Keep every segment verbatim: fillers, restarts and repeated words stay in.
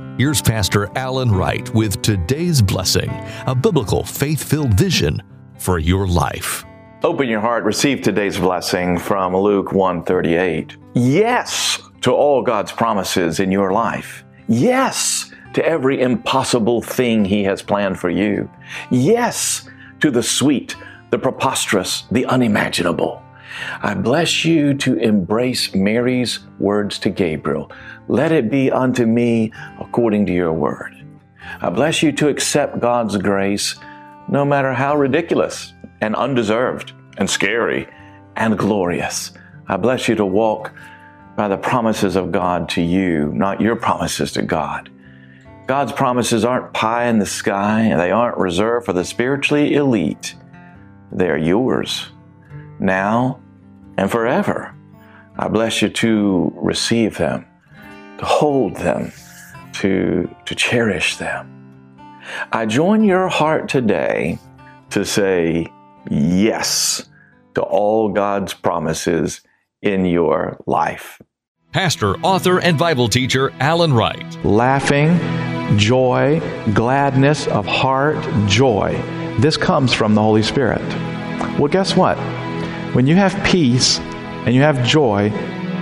Here's Pastor Alan Wright with today's blessing, a biblical faith-filled vision for your life. Open your heart, receive today's blessing from Luke one thirty-eight. Yes to all God's promises in your life. Yes to every impossible thing He has planned for you. Yes to the sweet, the preposterous, the unimaginable. I bless you to embrace Mary's words to Gabriel. Let it be unto me according to your word. I bless you to accept God's grace, no matter how ridiculous and undeserved and scary and glorious. I bless you to walk by the promises of God to you, not your promises to God. God's promises aren't pie in the sky, and they aren't reserved for the spiritually elite. They are yours, now and forever. I bless you to receive them, to hold them, to, to cherish them. I join your heart today to say yes to all God's promises in your life. Pastor, author, and Bible teacher Alan Wright. Laughing, joy, gladness of heart, joy. This comes from the Holy Spirit. Well, guess what? When you have peace and you have joy,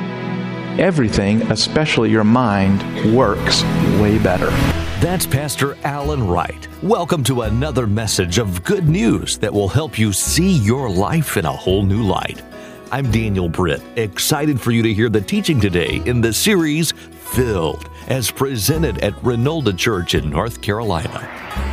everything, especially your mind, works way better. That's Pastor Alan Wright. Welcome to another message of good news that will help you see your life in a whole new light. I'm Daniel Britt, excited for you to hear the teaching today in the series Filled, as presented at Renolda Church in North Carolina.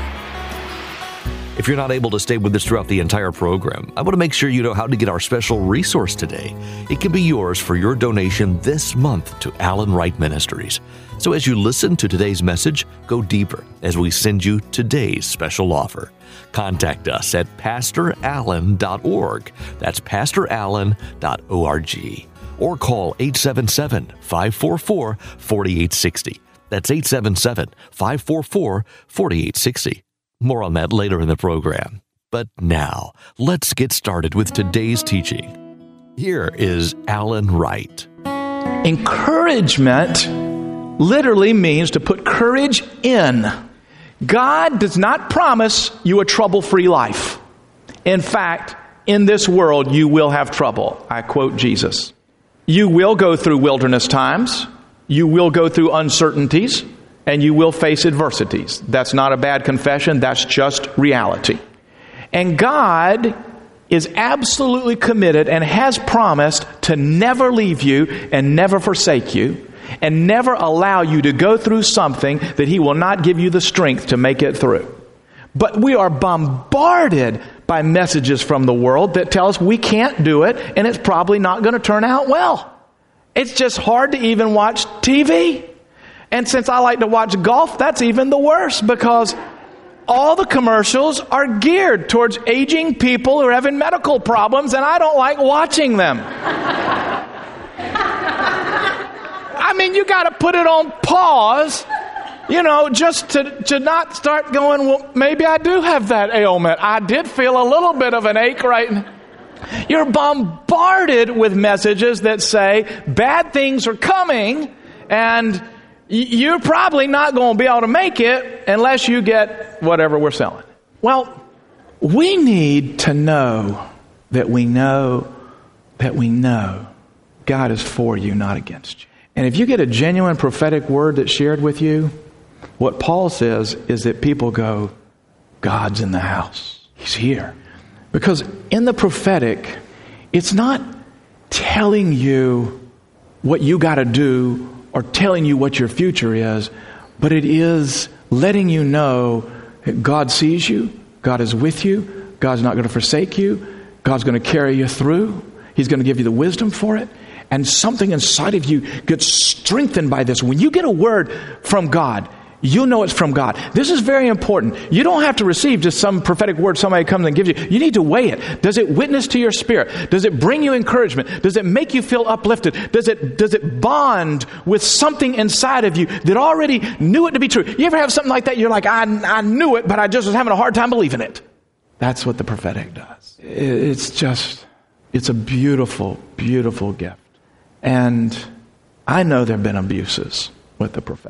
If you're not able to stay with us throughout the entire program, I want to make sure you know how to get our special resource today. It can be yours for your donation this month to Alan Wright Ministries. So as you listen to today's message, go deeper as we send you today's special offer. Contact us at pastor allen dot org. That's pastor allen dot org. Or call eight seven seven, five four four, four eight six zero. That's eight seven seven, five four four, four eight six zero. More on that later in the program. But now, let's get started with today's teaching. Here is Alan Wright. Encouragement literally means to put courage in. God does not promise you a trouble-free life. In fact, in this world, you will have trouble. I quote Jesus. You will go through wilderness times. You will go through uncertainties. And you will face adversities. That's not a bad confession. That's just reality. And God is absolutely committed and has promised to never leave you and never forsake you and never allow you to go through something that He will not give you the strength to make it through. But we are bombarded by messages from the world that tell us we can't do it and it's probably not going to turn out well. It's just hard to even watch T V. And since I like to watch golf, that's even the worst because all the commercials are geared towards aging people who are having medical problems, and I don't like watching them. I mean, you got to put it on pause, you know, just to, to not start going, well, maybe I do have that ailment. I did feel a little bit of an ache right now. You're bombarded with messages that say bad things are coming, and you're probably not going to be able to make it unless you get whatever we're selling. Well, we need to know that we know that we know God is for you, not against you. And if you get a genuine prophetic word that's shared with you, what Paul says is that people go, God's in the house. He's here. Because in the prophetic, it's not telling you what you got to do or telling you what your future is, but it is letting you know that God sees you, God is with you, God's not going to forsake you, God's going to carry you through, He's going to give you the wisdom for it, and something inside of you gets strengthened by this. When you get a word from God, you'll know it's from God. This is very important. You don't have to receive just some prophetic word somebody comes and gives you. You need to weigh it. Does it witness to your spirit? Does it bring you encouragement? Does it make you feel uplifted? Does it does it bond with something inside of you that already knew it to be true? You ever have something like that? You're like, I, I knew it, but I just was having a hard time believing it. That's what the prophetic does. It's just, it's a beautiful, beautiful gift. And I know there have been abuses with the prophetic.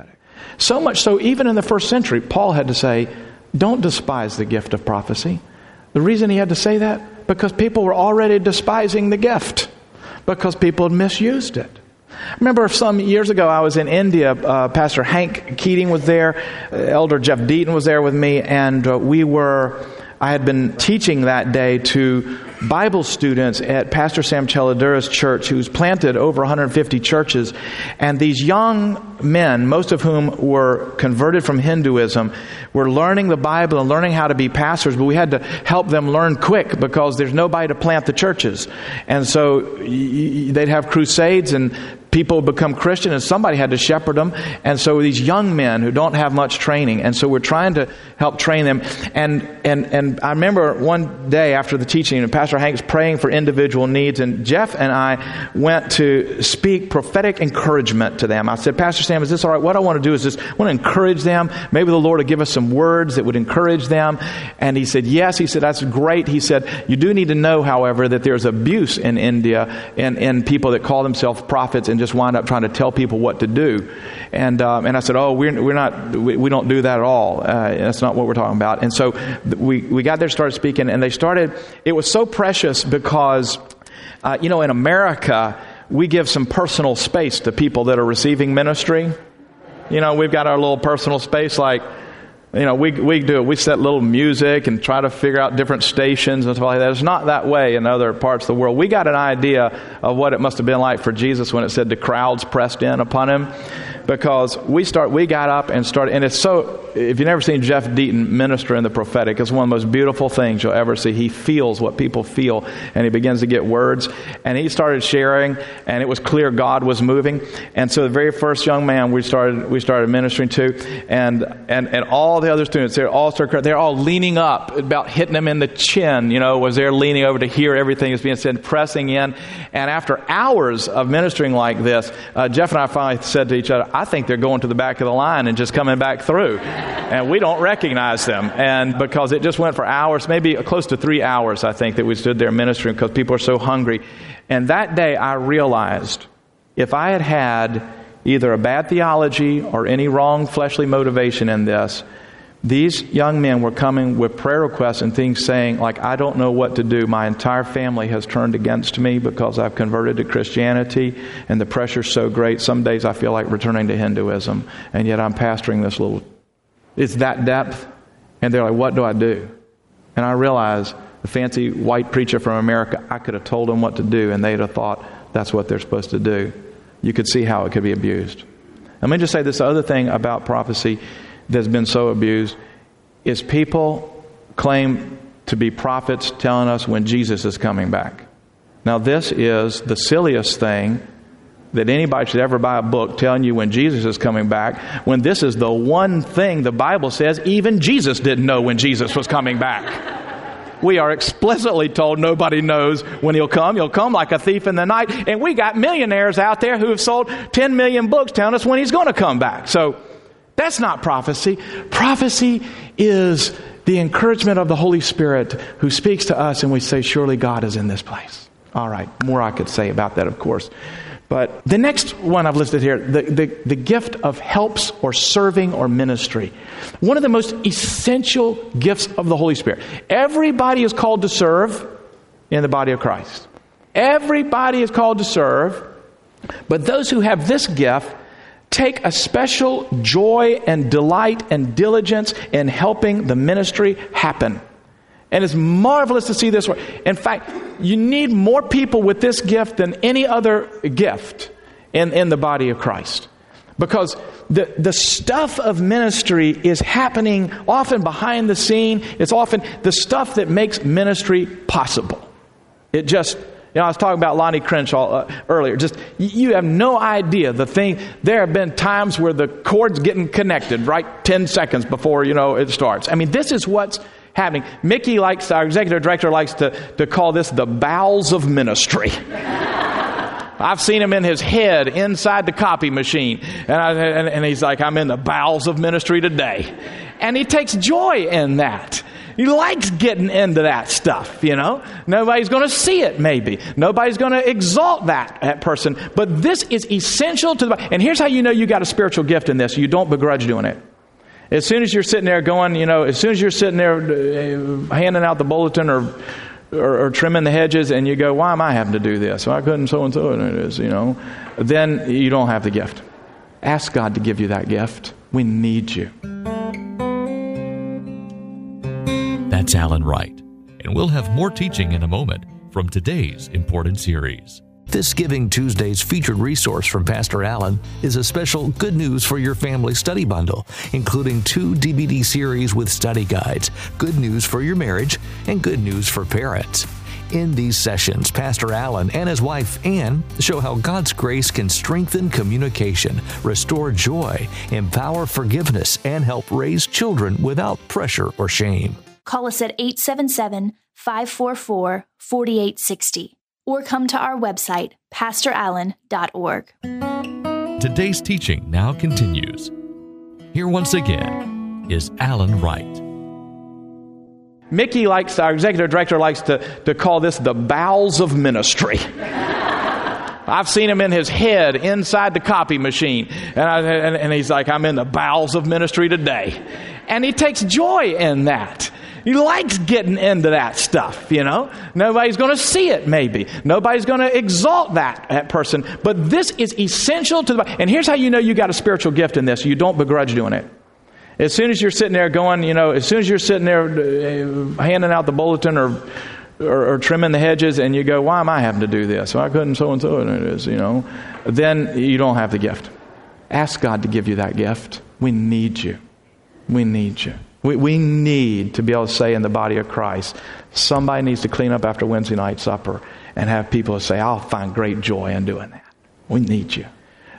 So much so, even in the first century, Paul had to say, don't despise the gift of prophecy. The reason he had to say that, because people were already despising the gift, because people had misused it. I remember some years ago I was in India. Uh, Pastor Hank Keating was there. Uh, Elder Jeff Deaton was there with me, and uh, we were. I had been teaching that day to Bible students at Pastor Sam Chaladura's church, who's planted over one hundred fifty churches. And these young men, most of whom were converted from Hinduism, were learning the Bible and learning how to be pastors, but we had to help them learn quick because there's nobody to plant the churches. And so y- they'd have crusades and people become Christian, and somebody had to shepherd them. And so these young men who don't have much training, and so we're trying to help train them. And and and I remember one day after the teaching, and Pastor Hank's praying for individual needs, and Jeff and I went to speak prophetic encouragement to them. I said, Pastor Sam, is this all right? What I want to do is just I want to encourage them. Maybe the Lord will give us some words that would encourage them. And he said, yes. He said, that's great. He said, you do need to know, however, that there's abuse in India in, in people that call themselves prophets and just wind up trying to tell people what to do. And um, and I said, oh, we're we're not we, we don't do that at all. Uh, that's not what we're talking about. And so we we got there, started speaking, and they started. It was so precious because uh, you know, in America we give some personal space to people that are receiving ministry. You know, we've got our little personal space, like. You know, we we do it. We set little music and try to figure out different stations and stuff like that. It's not that way in other parts of the world. We got an idea of what it must have been like for Jesus when it said the crowds pressed in upon him, because we start we got up and started. And it's so. If you've never seen Jeff Deaton minister in the prophetic, it's one of the most beautiful things you'll ever see. He feels what people feel, and he begins to get words. And he started sharing, and it was clear God was moving. And so the very first young man we started we started ministering to, and and and all the other students, they're all they're all leaning up, about hitting them in the chin, you know, was they're leaning over to hear everything that's being said, pressing in. And after hours of ministering like this, uh, Jeff and I finally said to each other, I think they're going to the back of the line and just coming back through. And we don't recognize them. And because it just went for hours, maybe close to three hours, I think, that we stood there ministering because people are so hungry. And that day I realized if I had had either a bad theology or any wrong fleshly motivation in this, these young men were coming with prayer requests and things saying, like, I don't know what to do. My entire family has turned against me because I've converted to Christianity, and the pressure's so great. Some days I feel like returning to Hinduism, and yet I'm pastoring this little... It's that depth. And they're like, what do I do? And I realized the fancy white preacher from America, I could have told them what to do, and they'd have thought that's what they're supposed to do. You could see how it could be abused. Let me just say this other thing about prophecy that's been so abused is people claim to be prophets telling us when Jesus is coming back. Now, this is the silliest thing that anybody should ever buy a book telling you when Jesus is coming back, when this is the one thing the Bible says even Jesus didn't know when Jesus was coming back. We are explicitly told nobody knows when he'll come. He'll come like a thief in the night. And we got millionaires out there who have sold ten million books telling us when he's going to come back. So that's not prophecy. Prophecy is the encouragement of the Holy Spirit who speaks to us and we say, surely God is in this place. All right, more I could say about that, of course. But the next one I've listed here, the, the, the gift of helps or serving or ministry. One of the most essential gifts of the Holy Spirit. Everybody is called to serve in the body of Christ. Everybody is called to serve. But those who have this gift take a special joy and delight and diligence in helping the ministry happen. And it's marvelous to see this work. In fact, you need more people with this gift than any other gift in, in the body of Christ. Because the, the stuff of ministry is happening often behind the scene. It's often the stuff that makes ministry possible. It just, you know, I was talking about Lonnie Crenshaw uh, earlier. Just, you have no idea the thing. There have been times where the cord's getting connected right ten seconds before, you know, it starts. I mean, this is what's happening. Mickey likes, our executive director likes to, to call this the bowels of ministry. I've seen him in his head inside the copy machine. And, I, and, and he's like, I'm in the bowels of ministry today. And he takes joy in that. He likes getting into that stuff, you know. Nobody's going to see it, maybe. Nobody's going to exalt that, that person. But this is essential to the body. And here's how you know you got a spiritual gift in this. You don't begrudge doing it. As soon as you're sitting there going, you know, as soon as you're sitting there uh, handing out the bulletin or, or or trimming the hedges and you go, why am I having to do this? Why couldn't so-and-so it is, you know? Then you don't have the gift. Ask God to give you that gift. We need you. That's Alan Wright. And we'll have more teaching in a moment from today's important series. This Giving Tuesday's featured resource from Pastor Alan is a special Good News for Your Family study bundle, including two D V D series with study guides, Good News for Your Marriage and Good News for Parents. In these sessions, Pastor Alan and his wife, Ann, show how God's grace can strengthen communication, restore joy, empower forgiveness, and help raise children without pressure or shame. Call us at eight seven seven, five four four, four eight six zero or come to our website, pastor allen dot org. Today's teaching now continues. Here once again is Alan Wright. Mickey likes, our executive director likes to, to call this the bowels of ministry. I've seen him in his head inside the copy machine. And, I, and, and he's like, I'm in the bowels of ministry today. And he takes joy in that. He likes getting into that stuff, you know. Nobody's going to see it, maybe. Nobody's going to exalt that, that person. But this is essential to the body. And here's how you know you got a spiritual gift in this. You don't begrudge doing it. As soon as you're sitting there going, you know, as soon as you're sitting there uh, handing out the bulletin or, or or trimming the hedges and you go, why am I having to do this? Why couldn't so-and-so it is, you know? Then you don't have the gift. Ask God to give you that gift. We need you. We need you. We, we need to be able to say in the body of Christ, somebody needs to clean up after Wednesday night supper and have people say, I'll find great joy in doing that. We need you.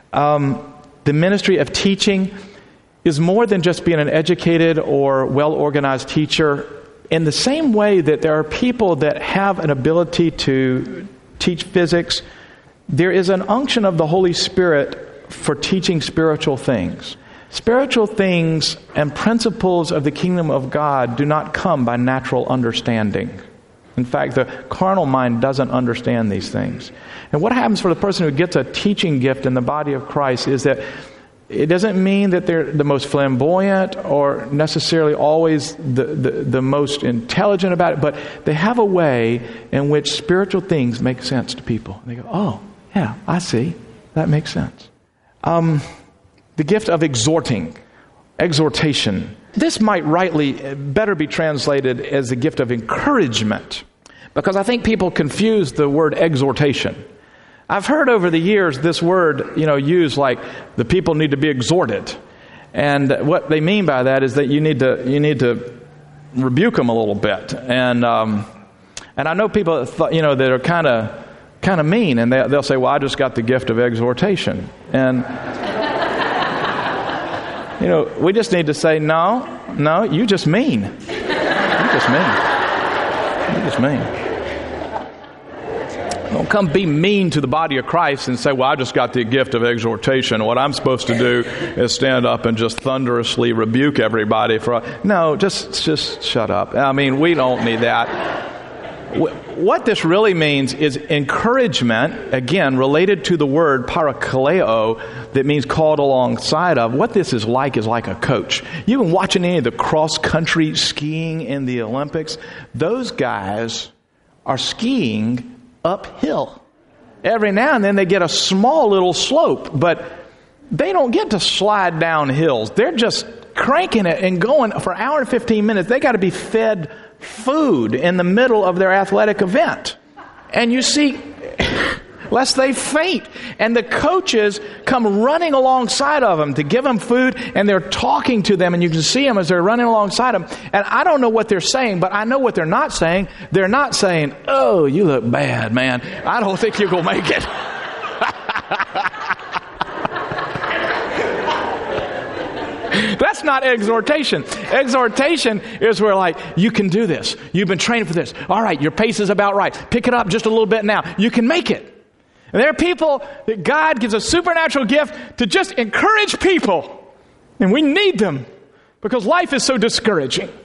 Um, the ministry of teaching is more than just being an educated or well-organized teacher, in the same way that there are people that have an ability to teach physics. There is an unction of the Holy Spirit for teaching spiritual things. Spiritual things and principles of the kingdom of God do not come by natural understanding. In fact, the carnal mind doesn't understand these things. And what happens for the person who gets a teaching gift in the body of Christ is that it doesn't mean that they're the most flamboyant or necessarily always the, the, the most intelligent about it, but they have a way in which spiritual things make sense to people. And they go, oh, yeah, I see. That makes sense. Um, the gift of exhorting, exhortation. This might rightly better be translated as the gift of encouragement, because I think people confuse the word exhortation. I've heard over the years this word, you know, used like the people need to be exhorted. And what they mean by that is that you need to you need to rebuke them a little bit. And um, and I know people that th- you know that are kind of kind of mean, and they, they'll say, "Well, I just got the gift of exhortation." And you know, we just need to say, "No, no, you just mean. You just mean. You just mean." Don't come be mean to the body of Christ and say, well, I just got the gift of exhortation. What I'm supposed to do is stand up and just thunderously rebuke everybody. For No, just just shut up. I mean, we don't need that. What this really means is encouragement, again, related to the word parakaleo, that means called alongside of. What this is like is like a coach. You've been watching any of the cross-country skiing in the Olympics. Those guys are skiing uphill. Every now and then they get a small little slope, but they don't get to slide down hills. They're just cranking it and going for an hour and fifteen minutes. They got to be fed food in the middle of their athletic event. And you see, lest they faint. And the coaches come running alongside of them to give them food, and they're talking to them, and you can see them as they're running alongside them. And I don't know what they're saying, but I know what they're not saying. They're not saying, oh, you look bad, man. I don't think you're going to make it. That's not exhortation. Exhortation is where, like, you can do this. You've been training for this. All right, your pace is about right. Pick it up just a little bit now. You can make it. And there are people that God gives a supernatural gift to just encourage people. And we need them because life is so discouraging.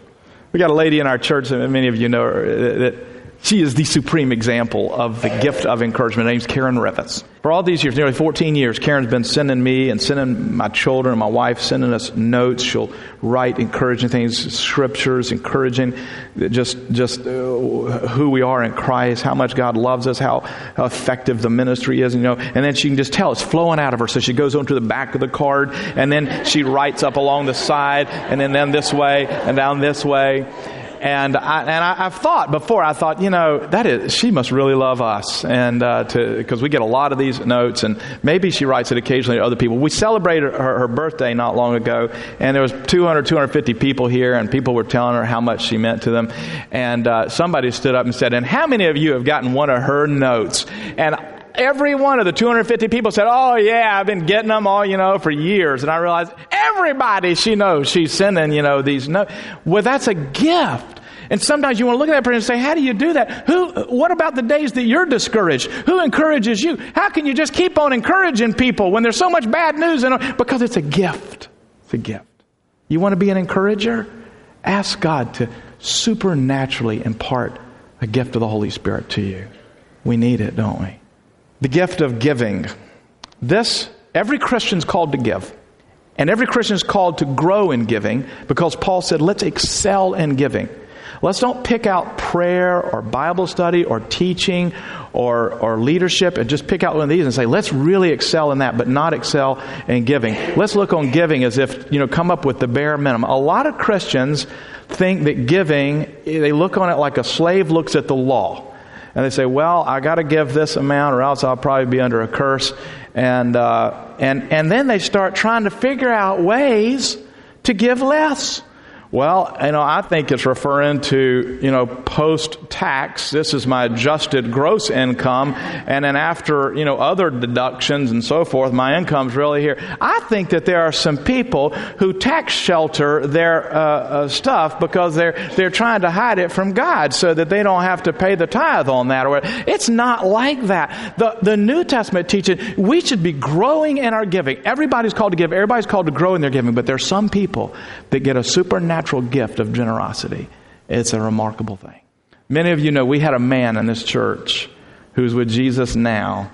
We got a lady in our church that many of you know her, that she is the supreme example of the gift of encouragement. Her name's Karen Rivets. For all these years, nearly fourteen years, Karen's been sending me and sending my children and my wife, sending us notes. She'll write encouraging things, scriptures, encouraging just just uh, who we are in Christ, how much God loves us, how, how effective the ministry is, you know. And then she can just tell it's flowing out of her. So she goes on to the back of the card, and then she writes up along the side, and then down this way, and down this way. And I, and I, I've thought before, I thought, you know, that is, she must really love us. And, uh, to, because we get a lot of these notes, and maybe she writes it occasionally to other people. We celebrated her, her birthday not long ago, and there was two hundred, two hundred fifty people here, and people were telling her how much she meant to them. And, uh, somebody stood up and said, and how many of you have gotten one of her notes? And every one of the two hundred fifty people said, oh yeah, I've been getting them all, you know, for years. And I realized everybody she knows, she's sending, you know, these notes. Well, that's a gift. And sometimes you want to look at that person and say, how do you do that? Who? What about the days that you're discouraged? Who encourages you? How can you just keep on encouraging people when there's so much bad news? And because it's a gift. It's a gift. You want to be an encourager? Ask God to supernaturally impart a gift of the Holy Spirit to you. We need it, don't we? The gift of giving. This, every Christian's called to give. And every Christian's called to grow in giving, because Paul said, let's excel in giving. Let's don't pick out prayer or Bible study or teaching or or leadership and just pick out one of these and say, let's really excel in that, but not excel in giving. Let's look on giving as if, you know, come up with the bare minimum. A lot of Christians think that giving, they look on it like a slave looks at the law. And they say, well, I got to give this amount or else I'll probably be under a curse. And, uh, and, and then they start trying to figure out ways to give less. Well, you know, I think it's referring to, you know, post-tax. This is my adjusted gross income. And then after, you know, other deductions and so forth, my income's really here. I think that there are some people who tax shelter their uh, uh, stuff because they're they're trying to hide it from God so that they don't have to pay the tithe on that. Or it's not like that. The, the New Testament teaches we should be growing in our giving. Everybody's called to give. Everybody's called to grow in their giving. But there's some people that get a supernatural gift of generosity. It's a remarkable thing. Many of you know we had a man in this church who's with Jesus now,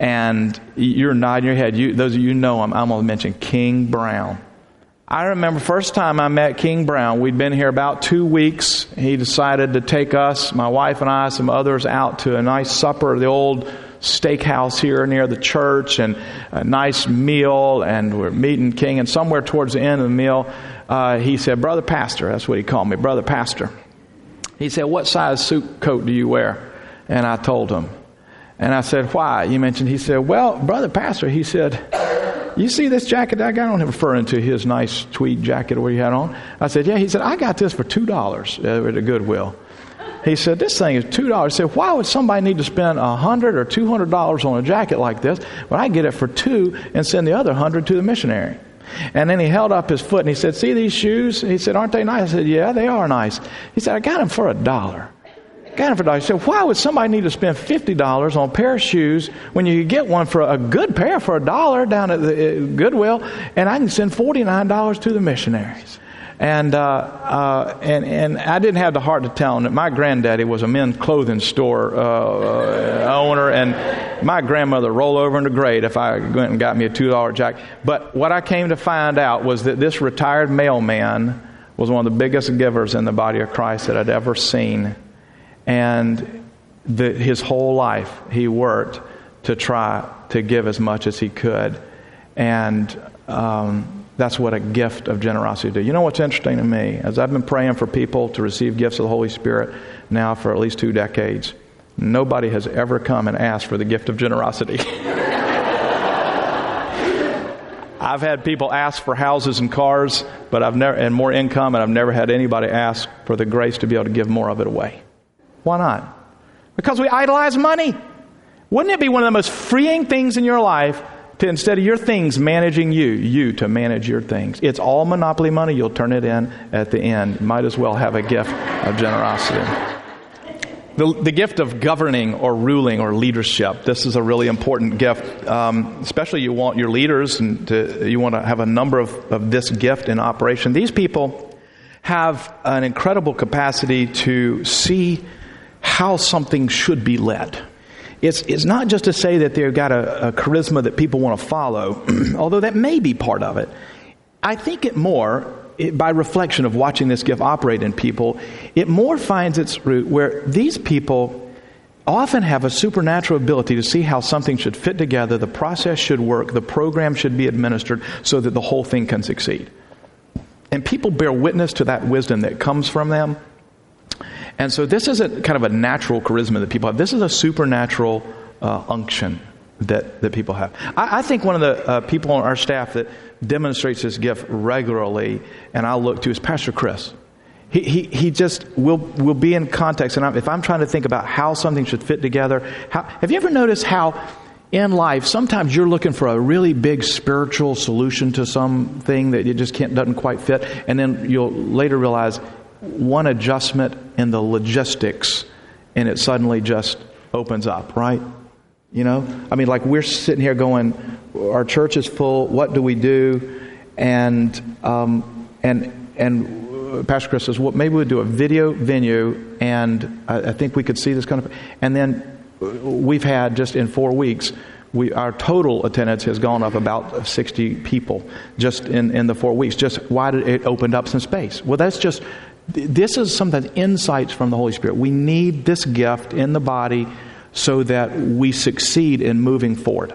and you're nodding your head. You, those of you who know him, I'm going to mention King Brown. I remember first time I met King Brown, we'd been here about two weeks. He decided to take us, my wife and I, some others, out to a nice supper at the old steakhouse here near the church, and a nice meal, and we're meeting King, and somewhere towards the end of the meal, uh, he said, Brother Pastor, that's what he called me, Brother Pastor. He said, what size suit coat do you wear? And I told him. And I said, why? You mentioned, he said, well, Brother Pastor, he said, you see this jacket that I got on? Referring to his nice tweed jacket what he had on. I said, yeah. He said, I got this for two dollars at the Goodwill. He said, this thing is two dollars. He said, why would somebody need to spend one hundred dollars or two hundred dollars on a jacket like this when I get it for two and send the other one hundred dollars to the missionary? And then he held up his foot and he said, see these shoes? He said, aren't they nice? I said, yeah, they are nice. He said, I got them for a dollar. Got them for a dollar. He said, why would somebody need to spend fifty dollars on a pair of shoes when you could get one for a good pair for a dollar down at the Goodwill, and I can send forty-nine dollars to the missionaries? And uh, uh, and and I didn't have the heart to tell him that my granddaddy was a men's clothing store uh, owner, and my grandmother rolled over in the grave if I went and got me a two dollar jacket. But what I came to find out was that this retired mailman was one of the biggest givers in the body of Christ that I'd ever seen. And the, his whole life he worked to try to give as much as he could. And um that's what a gift of generosity do. You know what's interesting to me? As I've been praying for people to receive gifts of the Holy Spirit now for at least two decades, nobody has ever come and asked for the gift of generosity. I've had people ask for houses and cars, but I've never and more income, and I've never had anybody ask for the grace to be able to give more of it away. Why not? Because we idolize money. Wouldn't it be one of the most freeing things in your life to, instead of your things managing you, you to manage your things? It's all monopoly money. You'll turn it in at the end. Might as well have a gift of generosity. The, the gift of governing or ruling or leadership. This is a really important gift. Um, especially you want your leaders and to, you want to have a number of, of this gift in operation. These people have an incredible capacity to see how something should be led. It's, it's not just to say that they've got a, a charisma that people want to follow, although that may be part of it. I think it more, it, by reflection of watching this gift operate in people, it more finds its root where these people often have a supernatural ability to see how something should fit together, the process should work, the program should be administered so that the whole thing can succeed. And people bear witness to that wisdom that comes from them. And so this isn't kind of a natural charisma that people have. This is a supernatural uh, unction that, that people have. I, I think one of the uh, people on our staff that demonstrates this gift regularly, and I'll look to, is Pastor Chris. He he, he just will will be in context. And I'm, if I'm trying to think about how something should fit together, how, have you ever noticed how in life sometimes you're looking for a really big spiritual solution to something that you just can't doesn't quite fit, and then you'll later realize one adjustment in the logistics, and it suddenly just opens up, right? You know? I mean, like we're sitting here going, our church is full, what do we do? And um, and and Pastor Chris says, well, maybe we'll do a video venue, and I, I think we could see this kind of... And then we've had, just in four weeks, we our total attendance has gone up about sixty people just in, in the four weeks. Just why did it opened up some space? Well, that's just... This is something, insights from the Holy Spirit. We need this gift in the body so that we succeed in moving forward.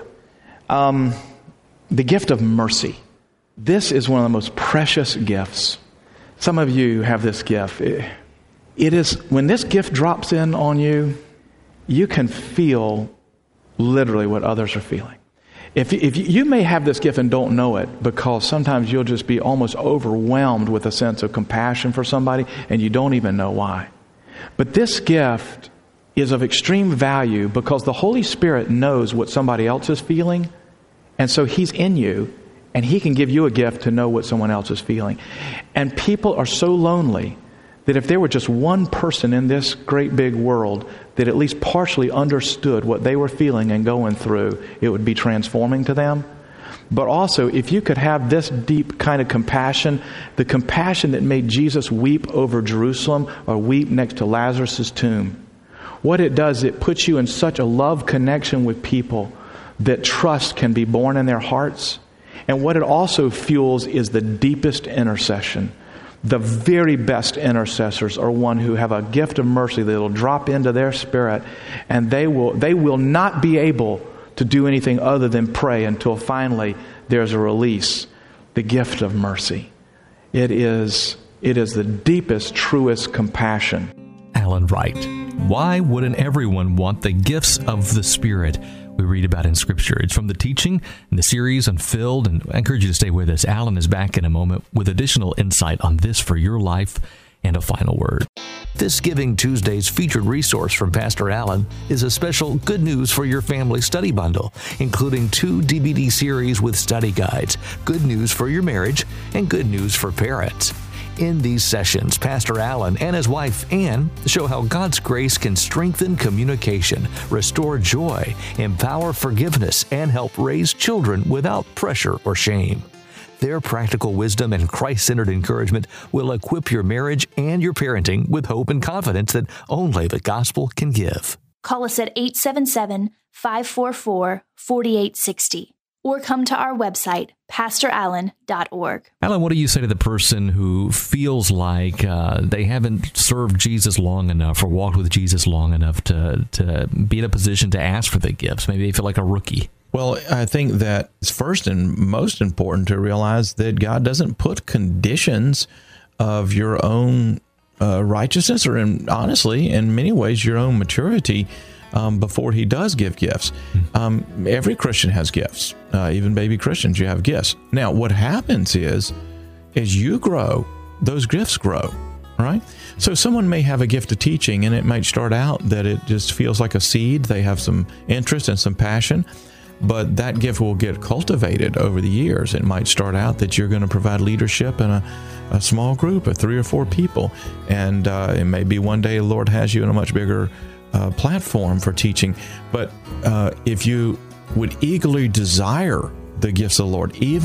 Um, the gift of mercy. This is one of the most precious gifts. Some of you have this gift. It, it is, when this gift drops in on you, you can feel literally what others are feeling. If, if you may have this gift and don't know it, because sometimes you'll just be almost overwhelmed with a sense of compassion for somebody and you don't even know why. But this gift is of extreme value because the Holy Spirit knows what somebody else is feeling, and so He's in you and He can give you a gift to know what someone else is feeling. And people are so lonely that if there were just one person in this great big world that at least partially understood what they were feeling and going through, it would be transforming to them. But also, if you could have this deep kind of compassion, the compassion that made Jesus weep over Jerusalem or weep next to Lazarus' tomb, what it does, it puts you in such a love connection with people that trust can be born in their hearts. And what it also fuels is the deepest intercession. The very best intercessors are one who have a gift of mercy that will drop into their spirit, and they will they will not be able to do anything other than pray until finally there's a release. The gift of mercy. It is it is the deepest, truest compassion. Alan Wright. Why wouldn't everyone want the gifts of the Spirit we read about in Scripture? It's from the teaching in the series Unfilled, and I encourage you to stay with us. Alan is back in a moment with additional insight on this for your life and a final word. This Giving Tuesday's featured resource from Pastor Alan is a special Good News for Your Family study bundle, including two D V D series with study guides, Good News for Your Marriage and Good News for Parents. In these sessions, Pastor Alan and his wife, Ann, show how God's grace can strengthen communication, restore joy, empower forgiveness, and help raise children without pressure or shame. Their practical wisdom and Christ-centered encouragement will equip your marriage and your parenting with hope and confidence that only the gospel can give. Call us at eight seven seven, five four four, four eight six zero or come to our website, pastor allen dot org. Alan, what do you say to the person who feels like uh, they haven't served Jesus long enough or walked with Jesus long enough to, to be in a position to ask for the gifts? Maybe they feel like a rookie. Well, I think that it's first and most important to realize that God doesn't put conditions of your own uh, righteousness or, in, honestly, in many ways, your own maturity Um, before He does give gifts. Um, every Christian has gifts. Uh, even baby Christians, you have gifts. Now, what happens is, as you grow, those gifts grow, right? So someone may have a gift of teaching, and it might start out that it just feels like a seed. They have some interest and some passion, but that gift will get cultivated over the years. It might start out that you're going to provide leadership in a, a small group of three or four people, and uh, it may be one day the Lord has you in a much bigger Uh, platform for teaching. But uh, if you would eagerly desire the gifts of the Lord, even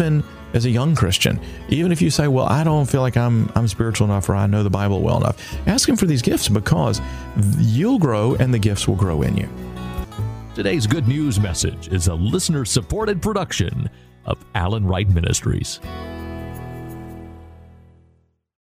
as a young Christian. Even if you say, well, I don't feel like I'm I'm spiritual enough or I know the Bible well enough, ask Him for these gifts, because you'll grow and the gifts will grow in you. Today's Good News message is a listener-supported production of Alan Wright Ministries.